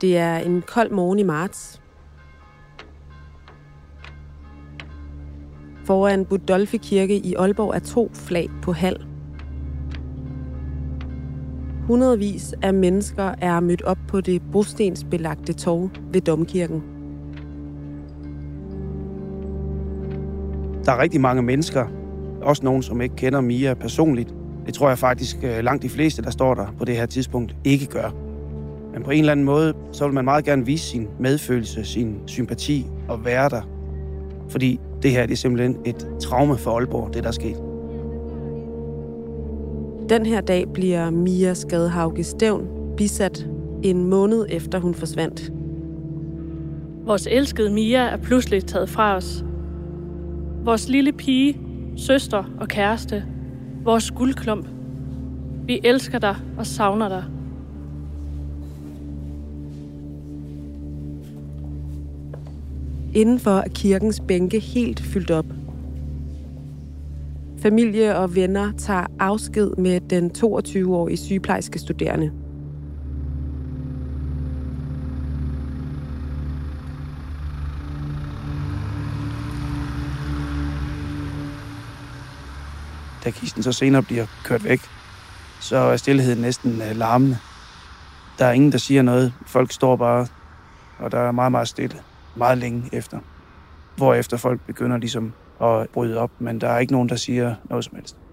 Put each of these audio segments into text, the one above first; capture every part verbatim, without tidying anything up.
Det er en kold morgen i marts. Foran Budolfi Kirke i Aalborg er to flag på halv. Hundredvis af mennesker er mødt op på det brostensbelagte torv ved Domkirken. Der er rigtig mange mennesker, også nogen, som ikke kender Mia personligt. Det tror jeg faktisk langt de fleste, der står der på det her tidspunkt, ikke gør. Men på en eller anden måde, så vil man meget gerne vise sin medfølelse, sin sympati og være der. Fordi det her det er simpelthen et traume for Aalborg, det der er sket. Den her dag bliver Mia Skadhauge Stevn bisat en måned efter hun forsvandt. Vores elskede Mia er pludselig taget fra os. Vores lille pige, søster og kæreste. Vores guldklump. Vi elsker dig og savner dig. Indenfor er kirkens bænke helt fyldt op. Familie og venner tager afsked med den toogtyve-årige sygeplejerske studerende. Da kisten så senere bliver kørt væk, så er stilheden næsten larmende. Der er ingen, der siger noget. Folk står bare, og der er meget, meget stille. Meget længe efter. Hvorefter folk begynder ligesom at bryde op, men der er ikke nogen, der siger noget som helst.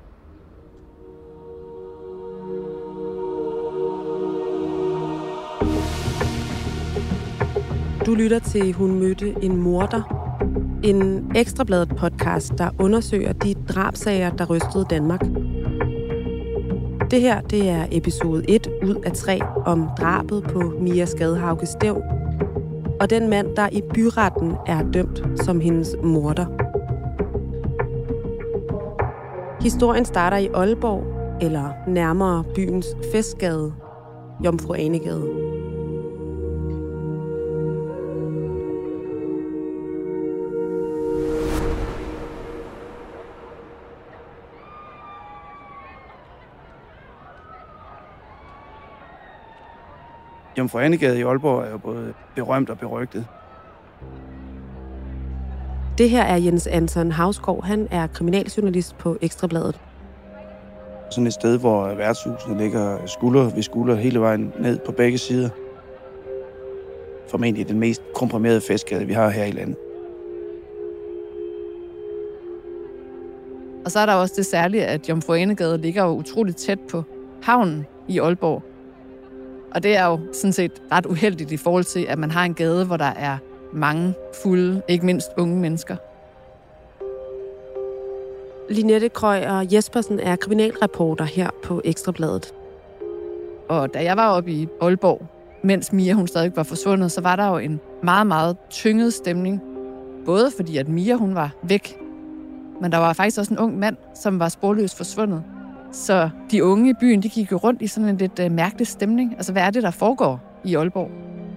Du lytter til Hun mødte en morder. En Ekstrabladet podcast, der undersøger de drabsager, der rystede Danmark. Det her, det er episode et ud af tre om drabet på Mia Skadhauge Stevn. Og den mand, der i byretten er dømt som hendes morder. Historien starter i Aalborg, eller nærmere byens festgade, Jomfru Ane-gade. Jomfru Ane-gade i Aalborg er jo både berømt og berygtet. Det her er Jens Anton Hausgaard. Han er kriminaljournalist på Ekstrabladet. Sådan et sted, hvor værtshusene ligger skulder ved skulder hele vejen ned på begge sider. Formentlig den mest komprimerede festgade, vi har her i landet. Og så er der også det særlige, at Jomfru Ane-gade ligger jo utroligt tæt på havnen i Aalborg. Og det er jo sådan set ret uheldigt i forhold til, at man har en gade, hvor der er mange fulde, ikke mindst unge mennesker. Linette Krøyer Jespersen er kriminalreporter her på Ekstrabladet. Og da jeg var oppe i Aalborg, mens Mia hun stadig var forsvundet, så var der jo en meget, meget tynget stemning. Både fordi, at Mia hun var væk, men der var faktisk også en ung mand, som var sporløst forsvundet. Så de unge i byen, de gik jo rundt i sådan en lidt uh, mærkelig stemning. Altså, hvad er det, der foregår i Aalborg?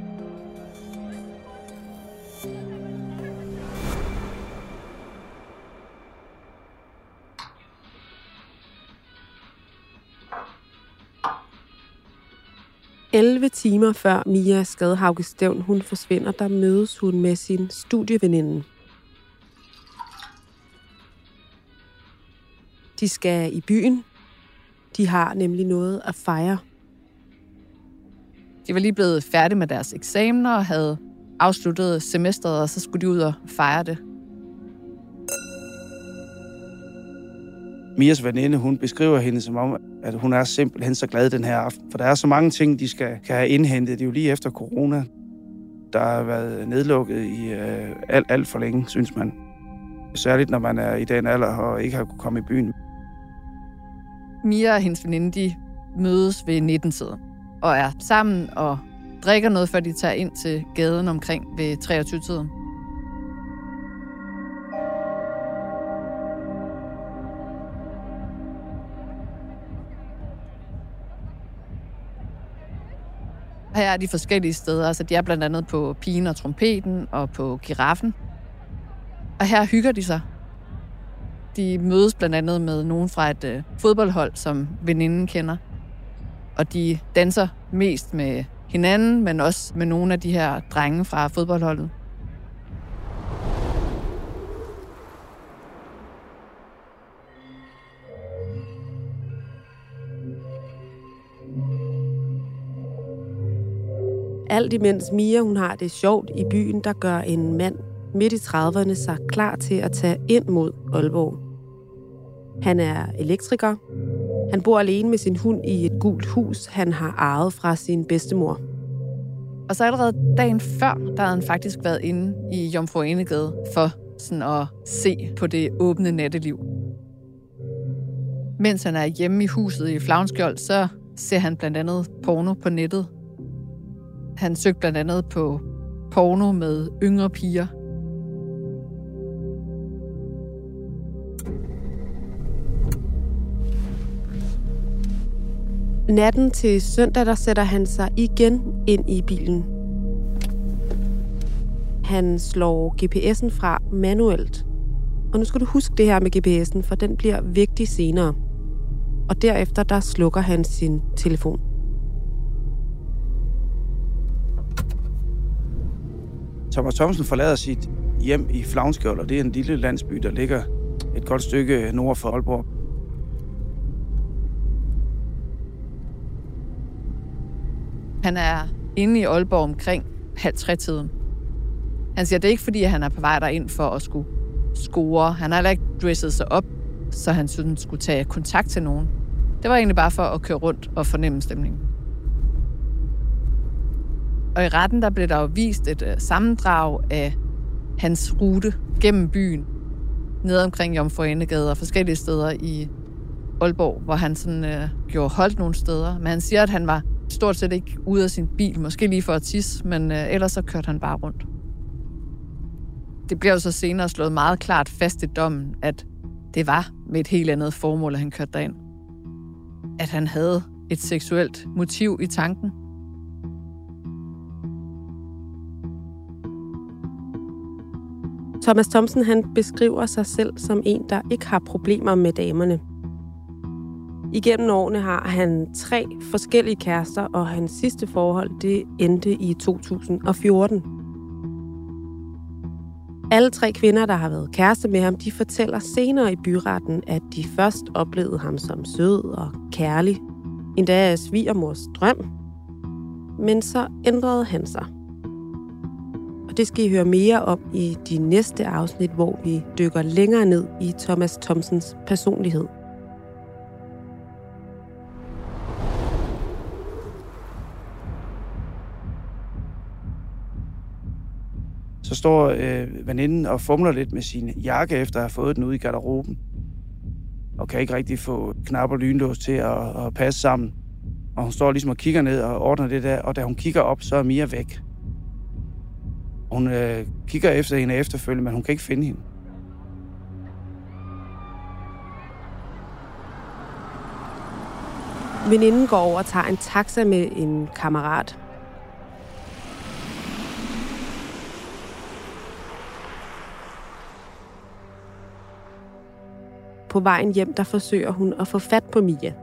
elleve timer før Mia Skadhauge Stevn hun forsvinder, der mødes hun med sin studieveninde. De skal i byen. De har nemlig noget at fejre. De var lige blevet færdige med deres eksamener og havde afsluttet semesteret, og så skulle de ud og fejre det. Mias veninde, hun beskriver hende som om, at hun er simpelthen så glad den her aften. For der er så mange ting, de skal kan have indhentet. Det er jo lige efter corona. Der har været nedlukket i øh, alt, alt for længe, synes man. Særligt når man er i den alder og ikke har kunnet komme i byen. Mia og hendes veninde, de mødes ved nitten-tiden og er sammen og drikker noget, før de tager ind til gaden omkring ved treogtyve-tiden. Her er de forskellige steder, altså de er blandt andet på Pigen og Trompeten og på Giraffen. Og her hygger de sig. De mødes blandt andet med nogen fra et øh, fodboldhold, som veninden kender. Og de danser mest med hinanden, men også med nogle af de her drenge fra fodboldholdet. Alt imens Mia hun har det sjovt i byen, der gør en mand midt i trediverne sig klar til at tage ind mod Aalborg. Han er elektriker. Han bor alene med sin hund i et gult hus, han har arvet fra sin bedstemor. Og så allerede dagen før, der havde han faktisk været inde i Jomfru Anegade for sådan at se på det åbne natteliv. Mens han er hjemme i huset i Flavnskjold, så ser han blandt andet porno på nettet. Han søgte blandt andet på porno med yngre piger. Natten til søndag, der sætter han sig igen ind i bilen. Han slår G P S'en fra manuelt. Og nu skal du huske det her med G P S'en, for den bliver vigtig senere. Og derefter, der slukker han sin telefon. Thomas Thomsen forlader sit hjem i Flavnskjold, og det er en lille landsby, der ligger et godt stykke nord for Aalborg. Han er inde i Aalborg omkring halv tre-tiden. Han siger, det er ikke fordi, han er på vej derind for at skulle score. Han har heller ikke dresset sig op, så han synes, han skulle tage kontakt til nogen. Det var egentlig bare for at køre rundt og fornemme stemningen. Og i retten, der blev der jo vist et uh, sammendrag af hans rute gennem byen, ned omkring Jomfru Anegade og forskellige steder i Aalborg, hvor han sådan uh, gjorde holdt nogle steder. Men han siger, at han var stort set ikke ude af sin bil, måske lige for at tisse, men uh, ellers så kørte han bare rundt. Det bliver jo så senere slået meget klart fast i dommen, at det var med et helt andet formål, at han kørte derind. At han havde et seksuelt motiv i tanken. Thomas Thomsen han beskriver sig selv som en, der ikke har problemer med damerne. Igennem årene har han tre forskellige kærester, og hans sidste forhold det endte i to tusind og fjorten. Alle tre kvinder, der har været kæreste med ham, de fortæller senere i byretten, at de først oplevede ham som sød og kærlig, endda af svigermors drøm. Men så ændrede han sig. Og det skal I høre mere om i de næste afsnit, hvor vi dykker længere ned i Thomas Thomsens personlighed. Så står øh, veninden og fumler lidt med sin jakke, efter at have fået den ud i garderoben. Og kan ikke rigtig få knap og lynlås til at, at passe sammen. Og hun står ligesom og kigger ned og ordner det der, og da hun kigger op, så er Mia væk. Hun øh, kigger efter hende efterfølgende, men hun kan ikke finde hende. Veninden går over og tager en taxa med en kammerat. På vejen hjem, der forsøger hun at få fat på Mia.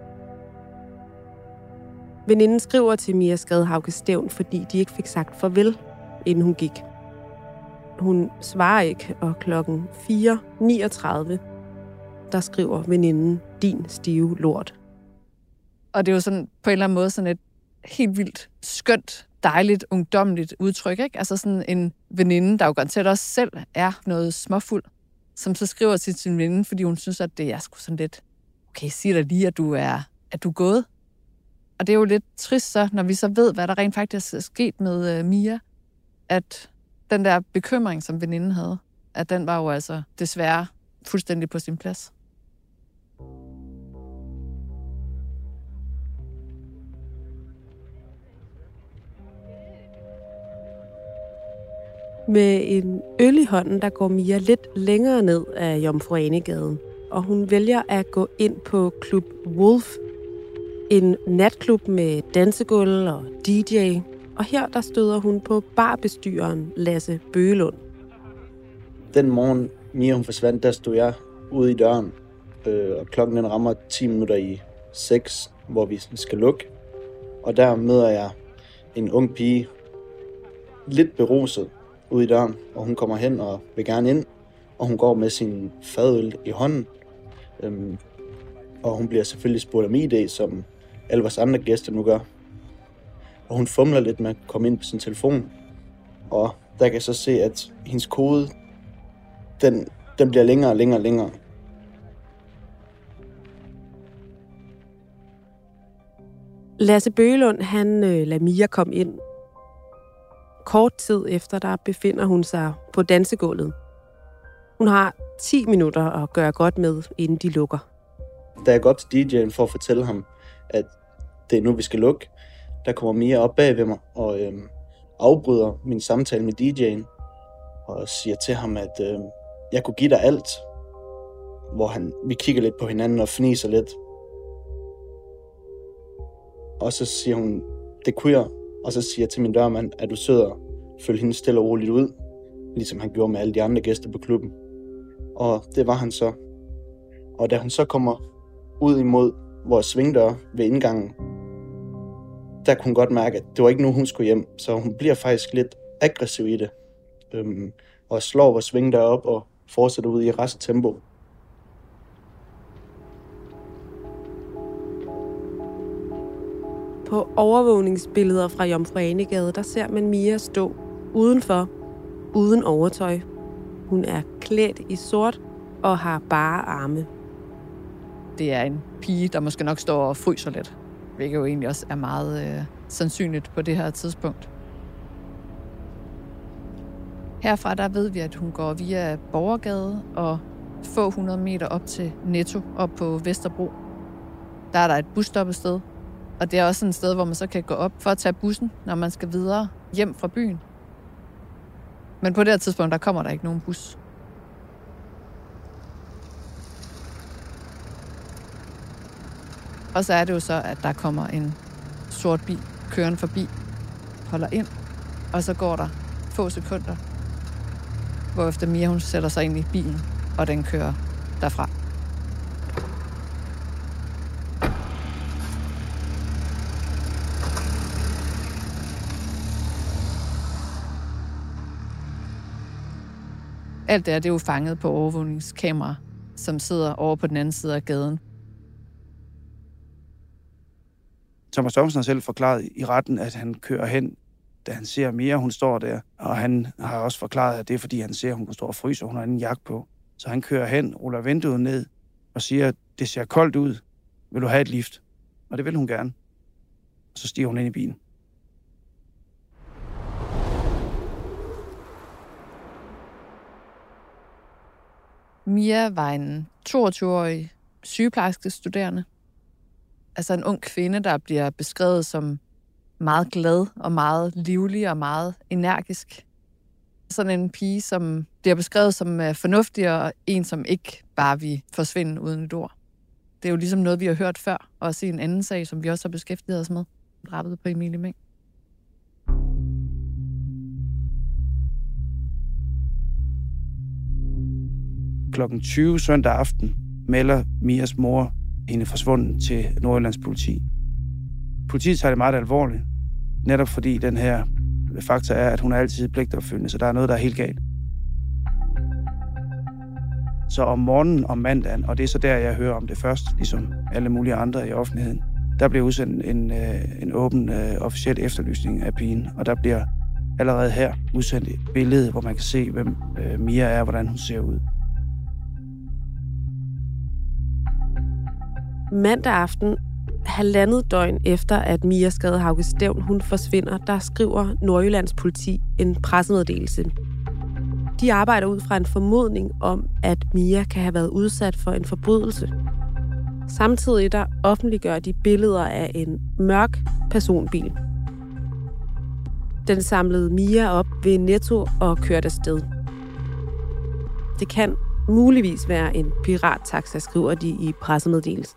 Veninden skriver til Mia Skadhauge Stevn, fordi de ikke fik sagt farvel, inden hun gik. Hun svarer ikke, og klokken fire niogtredive, der skriver veninden, din stive lort. Og det er jo sådan på en eller anden måde sådan et helt vildt skønt, dejligt, ungdommeligt udtryk, ikke? Altså sådan en veninde, der jo garanteret også selv er noget småfuld, som så skriver til sin veninde, fordi hun synes, at det er sgu sådan lidt, okay, sig dig lige, at du er, at du er gået. Og det er jo lidt trist så, når vi så ved, hvad der rent faktisk er sket med uh, Mia, at den der bekymring, som veninden havde, at den var jo altså desværre fuldstændig på sin plads. Med en øl i hånden, der går Mia lidt længere ned af Jomfru Anegade, og hun vælger at gå ind på Klub Wolf, en natklub med dansegulv og D J. Og her der støder hun på barbestyreren Lasse Bøgelund. Den morgen Mia hun forsvandt, der stod jeg ude i døren, øh, og klokken den rammer ti minutter i seks, hvor vi skal lukke. Og der møder jeg en ung pige, lidt beruset, ude i døren, og hun kommer hen og vil gerne ind, og hun går med sin fadøl i hånden. Øhm, og hun bliver selvfølgelig spurgt om I D, som alle vores andre gæster nu gør. Og hun fumler lidt med at komme ind på sin telefon, og der kan jeg så se, at hendes kode, den, den bliver længere og længere og længere. Lasse Bøgelund, han øh, lader Mia komme ind. Kort tid efter, der befinder hun sig på dansegulvet. Hun har ti minutter at gøre godt med, inden de lukker. Da jeg går op til D J'en for at fortælle ham, at det er nu, vi skal lukke, der kommer Mia op bag ved mig og øh, afbryder min samtale med D J'en og siger til ham, at øh, jeg kunne give dig alt. Hvor han, vi kigger lidt på hinanden og fniser lidt. Og så siger hun, det kunne jeg. Og så siger jeg til min dørmand, at du sød og følge hende stille og roligt ud. Ligesom han gjorde med alle de andre gæster på klubben. Og det var han så. Og da hun så kommer ud imod vores svingdør ved indgangen, der kunne hun godt mærke, at det var ikke nu, hun skulle hjem. Så hun bliver faktisk lidt aggressiv i det. Øhm, og slår vores svingdør op og fortsætter ud i rask tempo. På overvågningsbilleder fra Jomfru Ane-Gade, der ser man Mia stå udenfor, uden overtøj. Hun er klædt i sort og har bare arme. Det er en pige, der måske nok står og fryser lidt, hvilket jo egentlig også er meget øh, sandsynligt på det her tidspunkt. Herfra der ved vi, at hun går via Borgergade og få hundrede meter op til Netto op på Vesterbro. Der er der et busstoppested, og det er også et sted, hvor man så kan gå op for at tage bussen, når man skal videre hjem fra byen. Men på det her tidspunkt, der kommer der ikke nogen bus. Og så er det jo så, at der kommer en sort bil kørende forbi, holder ind, og så går der få sekunder, hvorefter Mia hun sætter sig ind i bilen, og den kører derfra. Alt det er, det er jo fanget på overvågningskamera, som sidder over på den anden side af gaden. Thomas Thomsen har selv forklaret i retten, at han kører hen, da han ser Mia, hun står der. Og han har også forklaret, at det er, fordi han ser, at hun står og fryser, og hun har en jakke på. Så han kører hen, ruller vinduet ned og siger, at det ser koldt ud. Vil du have et lift? Og det vil hun gerne. Og så stiger hun ind i bilen. Mia var en toogtyve-årig sygeplejerskestuderende. Altså en ung kvinde, der bliver beskrevet som meget glad og meget livlig og meget energisk. Sådan en pige, som bliver beskrevet som fornuftig og en, som ikke bare vil forsvinde uden et ord. Det er jo ligesom noget, vi har hørt før, også i en anden sag, som vi også har beskæftiget os med. Drabet på Emilie Meng. klokken tyve søndag aften melder Mias mor hende forsvunden til Nordjyllands politi. Politiet tager det meget alvorligt, netop fordi den her faktor er, at hun er altid pligtopfyldende, så der er noget, der er helt galt. Så om morgenen om mandagen, og det er så der, jeg hører om det først, ligesom alle mulige andre i offentligheden, der bliver udsendt en, en åben officiel efterlysning af pigen, og der bliver allerede her udsendt et billede, hvor man kan se, hvem Mia er og hvordan hun ser ud. Mandag aften, halvandet døgn efter, at Mia Skadehauge Stevn hun forsvinder, der skriver Nordjyllands politi en pressemeddelelse. De arbejder ud fra en formodning om, at Mia kan have været udsat for en forbrydelse. Samtidig der offentliggør de billeder af en mørk personbil. Den samlede Mia op ved Netto og kørte afsted. Det kan muligvis være en pirattaxa, skriver de i pressemeddelelsen.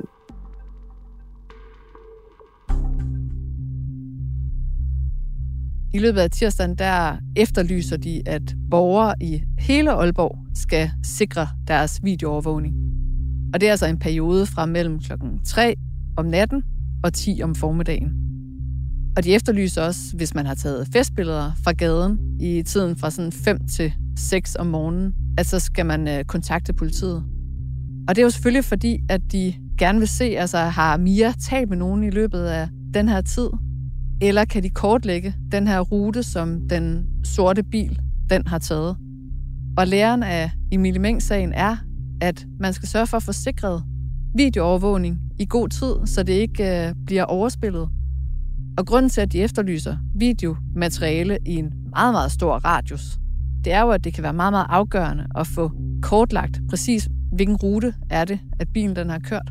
I løbet af tirsdagen, der efterlyser de, at borgere i hele Aalborg skal sikre deres videoovervågning. Og det er altså en periode fra mellem klokken tre om natten og ti om formiddagen. Og de efterlyser også, hvis man har taget festbilleder fra gaden i tiden fra sådan fem til seks om morgenen, at så skal man øh, kontakte politiet. Og det er jo selvfølgelig fordi, at de gerne vil se, altså har Mia talt med nogen i løbet af den her tid? Eller kan de kortlægge den her rute, som den sorte bil, den har taget? Og læren af Emilie Meng-sagen er, at man skal sørge for at få sikret videoovervågning i god tid, så det ikke øh, bliver overspillet. Og grunden til, at de efterlyser videomateriale i en meget, meget stor radius, det er jo, at det kan være meget, meget afgørende at få kortlagt præcis, hvilken rute er det, at bilen den har kørt.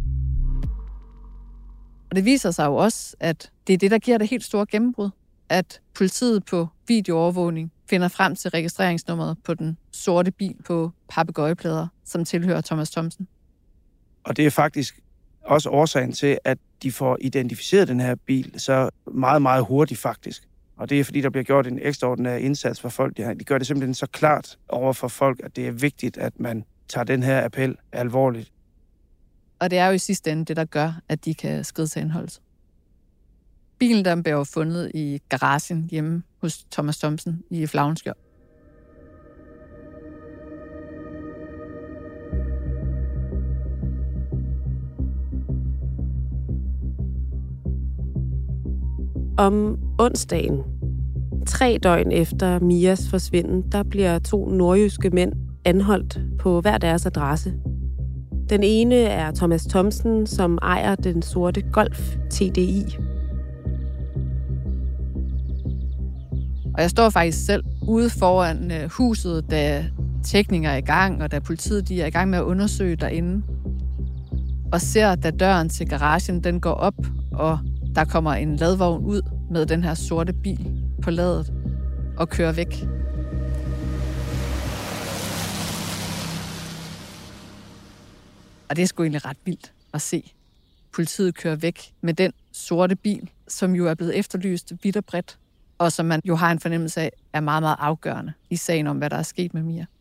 Og det viser sig jo også, at det er det, der giver det helt store gennembrud, at politiet på videoovervågning finder frem til registreringsnummeret på den sorte bil på papegøjeplader, som tilhører Thomas Thomsen. Og det er faktisk også årsagen til, at de får identificeret den her bil så meget, meget hurtigt faktisk. Og det er, fordi der bliver gjort en ekstraordinær indsats for folk. De gør det simpelthen så klart over for folk, at det er vigtigt, at man tager den her appel alvorligt. Og det er jo i sidste ende det, der gør, at de kan skride til anholdelse. Bilen der blev fundet i garagen hjemme hos Thomas Thomsen i Flagenskjold. Om onsdagen, tre døgn efter Mias forsvinden, der bliver to nordjyske mænd anholdt på hver deres adresse. Den ene er Thomas Thomsen, som ejer den sorte Golf T D I. Og jeg står faktisk selv ude foran huset, da teknikere er i gang, og da politiet de er i gang med at undersøge derinde. Og ser, da døren til garagen den går op, og der kommer en ladvogn ud med den her sorte bil på ladet og kører væk. Og det er sgu egentlig ret vildt at se. Politiet kører væk med den sorte bil, som jo er blevet efterlyst vidt og bredt, og som man jo har en fornemmelse af, er meget, meget afgørende i sagen om, hvad der er sket med Mia.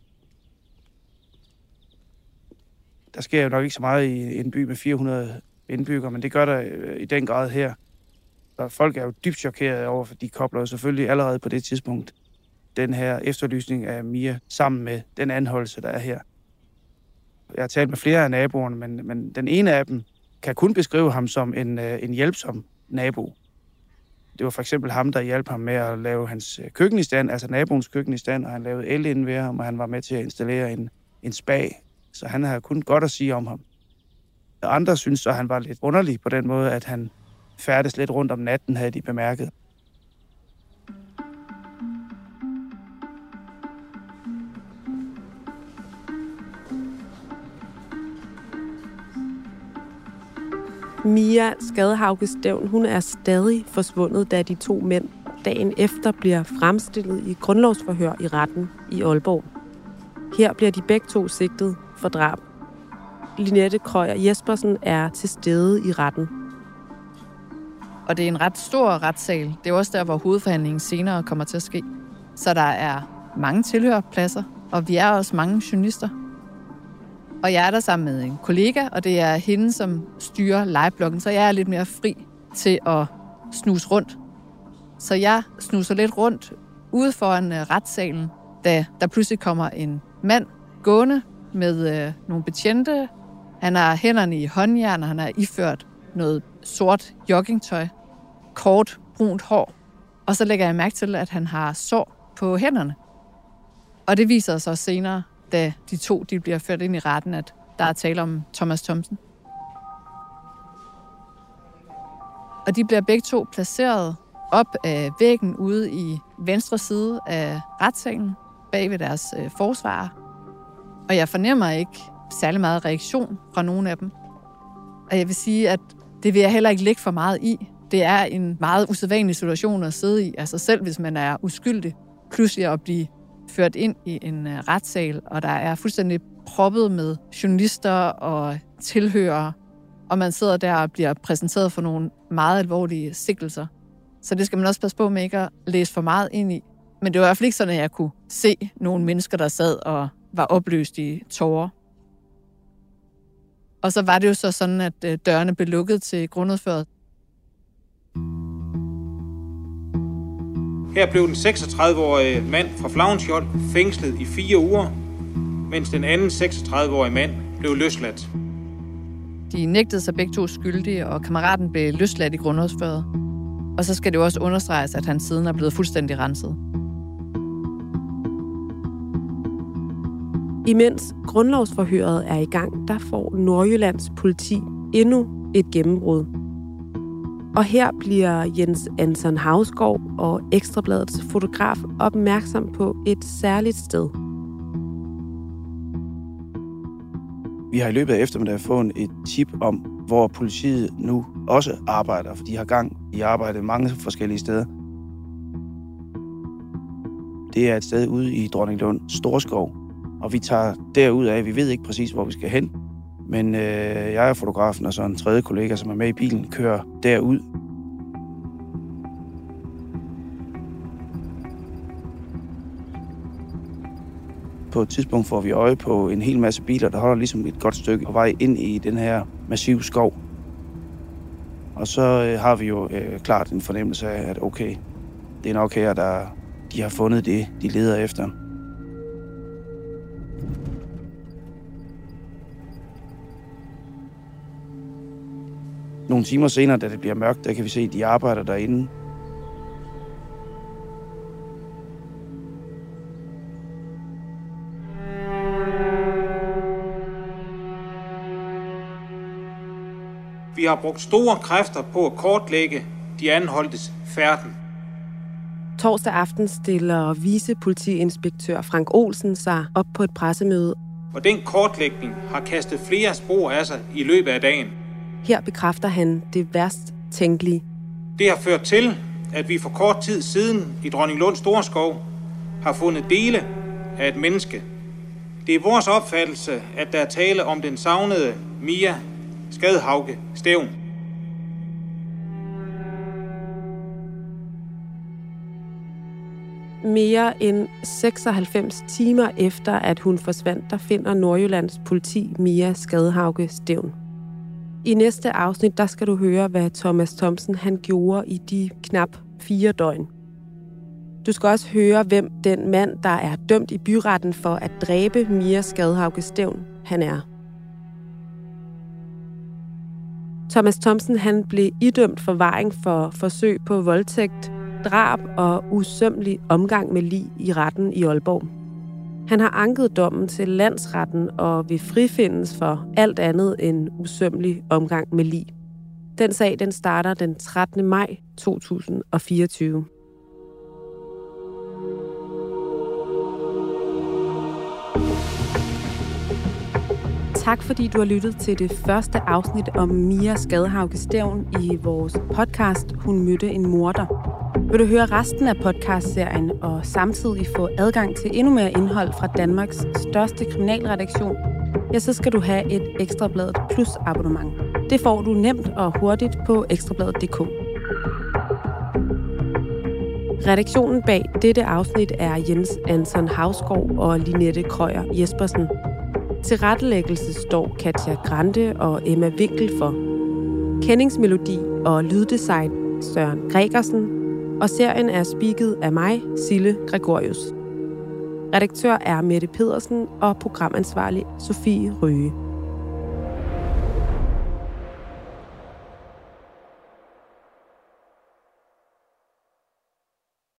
Der sker jo nok ikke så meget i en by med fire hundrede indbyggere, men det gør der i den grad her. Og folk er jo dybt chokerede over, for de kobler jo selvfølgelig allerede på det tidspunkt den her efterlysning af Mia sammen med den anholdelse, der er her. Jeg har talt med flere af naboerne, men, men den ene af dem kan kun beskrive ham som en, en hjælpsom nabo. Det var for eksempel ham, der hjalp ham med at lave hans køkken i stand, altså naboens køkken i stand, og han lavede el inden ved ham, og han var med til at installere en, en spa. Så han havde kun godt at sige om ham. Andre synes så, at han var lidt underlig på den måde, at han færdes lidt rundt om natten, havde de bemærket. Mia Skadehauge Stevn, hun er stadig forsvundet, da de to mænd dagen efter bliver fremstillet i grundlovsforhør i retten i Aalborg. Her bliver de begge to sigtet for drab. Linette Krøyer Jespersen er til stede i retten. Og det er en ret stor retssal. Det er også der, hvor hovedforhandlingen senere kommer til at ske. Så der er mange tilhørpladser, og vi er også mange journalister. Og jeg er der sammen med en kollega, og det er hende, som styrer livebloggen, så jeg er lidt mere fri til at snuse rundt. Så jeg snuser lidt rundt ude foran retssalen, da der pludselig kommer en mand gående med øh, nogle betjente. Han har hænderne i håndjern, og han har iført noget sort joggingtøj, kort, brunt hår. Og så lægger jeg mærke til, at han har sår på hænderne. Og det viser sig senere, da de to de bliver ført ind i retten, at der er tale om Thomas Thomsen. Og de bliver begge to placeret op af væggen ude i venstre side af retssalen, bag ved deres øh, forsvarer. Og jeg fornemmer ikke særlig meget reaktion fra nogen af dem. Og jeg vil sige, at det vil jeg heller ikke lægge for meget i. Det er en meget usædvanlig situation at sidde i. Altså selv hvis man er uskyldig, pludselig at blive ført ind i en uh, retssal, og der er fuldstændig proppet med journalister og tilhørere, og man sidder der og bliver præsenteret for nogle meget alvorlige sigtelser. Så det skal man også passe på med ikke at læse for meget ind i. Men det var i hvert fald ikke sådan, at jeg kunne se nogle mennesker, der sad og var opløst i tårer. Og så var det jo så sådan, at dørene blev lukket til grundudføret. Her blev den seksogtredive-årige mand fra Flavnskjold fængslet i fire uger, mens den anden seksogtredive-årige mand blev løsladt. De nægtede sig begge to skyldige, og kammeraten blev løsladt i grundlovsføret. Og så skal det jo også understreges, at han siden er blevet fuldstændig renset. Imens grundlovsforhøret er i gang, der får Nordjyllands politi endnu et gennembrud. Og her bliver Jens Anton Hausgaard og Ekstrabladets fotograf opmærksom på et særligt sted. Vi har i løbet af eftermiddagen fået et tip om, hvor politiet nu også arbejder, for de har gang i arbejde mange forskellige steder. Det er et sted ude i Dronninglund Storskov, og vi tager derud af. Vi ved ikke præcis, hvor vi skal hen, men øh, jeg og fotografen og så en tredje kollega, som er med i bilen, kører derud. På et tidspunkt får vi øje på en hel masse biler, der holder ligesom et godt stykke på vej ind i den her massive skov. Og så øh, har vi jo øh, klart en fornemmelse af, at okay, det er nok her, der de har fundet det, de leder efter. Nogle timer senere, da det bliver mørkt, der kan vi se, at de arbejder derinde. Vi har brugt store kræfter på at kortlægge de anholdtes færden. Torsdag aften stiller vicepolitiinspektør Frank Olsen sig op på et pressemøde. Og den kortlægning har kastet flere spor af sig i løbet af dagen. Her bekræfter han det værst tænkelige. Det har ført til, at vi for kort tid siden i Dronninglund Storskov har fundet dele af et menneske. Det er vores opfattelse, at der er tale om den savnede Mia Skadhauge Stevn. Mere end seksoghalvfems timer efter, at hun forsvandt, der finder Nordjyllands politi Mia Skadhauge Stevn. I næste afsnit, der skal du høre, hvad Thomas Thomsen han gjorde i de knap fire døgn. Du skal også høre, hvem den mand, der er dømt i byretten for at dræbe Mia Skadhauge Stevn, han er. Thomas Thomsen han blev idømt forvaring for forsøg på voldtægt, drab og usømmelig omgang med lig i retten i Aalborg. Han har anket dommen til landsretten og vil frifindes for alt andet end usømmelig omgang med lig. Den sag den starter den trettende maj to tusind og fireogtyve. Tak fordi du har lyttet til det første afsnit om Mia Skadhauge Stevn i vores podcast Hun mødte en morder. Vil du høre resten af podcastserien og samtidig få adgang til endnu mere indhold fra Danmarks største kriminalredaktion, ja, så skal du have et Ekstrabladet Plus abonnement. Det får du nemt og hurtigt på ekstrabladet punktum d k. Redaktionen bag dette afsnit er Jens Anton Hausgaard og Linette Krøyer Jespersen. Tilrettelæggelse står Katja Grande og Emma Winkel for. Kendingsmelodi og lyddesign Søren Gregersen, og serien er speaket af mig, Sille Gregorius. Redaktør er Mette Pedersen og programansvarlig Sofie Røge.